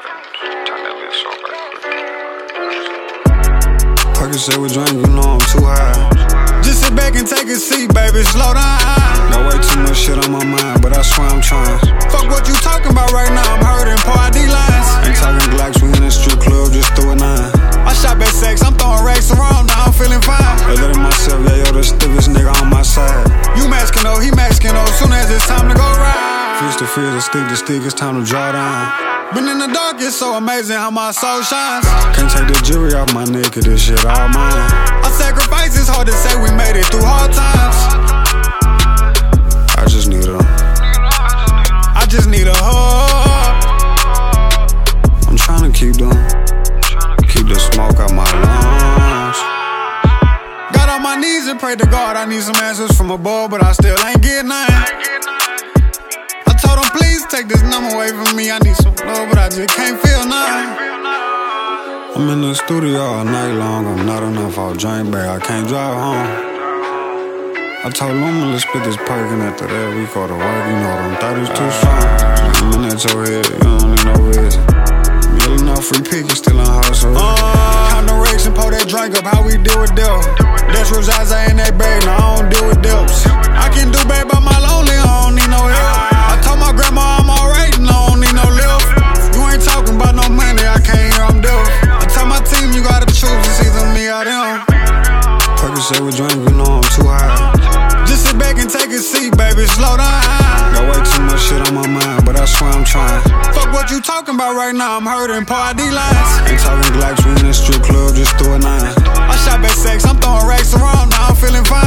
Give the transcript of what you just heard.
Turn that bitch off right quick. Percocet with drink, you know I'm too high. Just sit back and take a seat, baby, slow down. Got way too much shit on my mind, but I swear I'm trying. Fuck what you talking about right now, I'm hurting party lines. Ain't talking Glocks, we in the strip club, just throw a 9. I shop at Sex, I'm throwing racks around, now I'm feeling fine. Hey, let myself, yeah, yo, the stiffest nigga on my side. You masking though, he masking though, soon as it's time to go ride. Fist to stick, it's time to draw down. Been in the dark, it's so amazing how my soul shines. Can't take the jewelry off my neck, this shit all mine. I sacrifice, it's hard to say we made it through hard times. I just need a hug. I'm tryna keep the smoke out my lungs. Got on my knees and prayed to God, I need some answers from above, but I still ain't getting none. I told him, please take this number away from me. I need some love, but I just can't feel none. I'm in the studio all night long. I'm not enough, I'll drink back, I can't drive home. I told Luma, let's spit this perk, and after that we go to work. You know them 30's too strong. I'm in that your head, you don't need no reason. Million off free pick, you still in hustle. Count the racks and pour that drink up, how we deal with death. That's Rosaza in that bag, no, I don't deal with depths. I can do bad by my lonely, I don't need no help. I told my grandma I'm alright and I don't need no lift. You ain't talking about no money, I can't hear I'm deaf. I tell my team you gotta choose, it's either me or them. Percocet with drink, you know I'm too high. Just sit back and take a seat, baby, slow down. Got way too much shit on my mind, but I swear I'm trying. Fuck what you talking about right now, I'm hurting party lines. Ain't talking Glocks, we in the strip club, just throw a 9. I shop at Sex, I'm throwing racks around, now I'm feeling fine.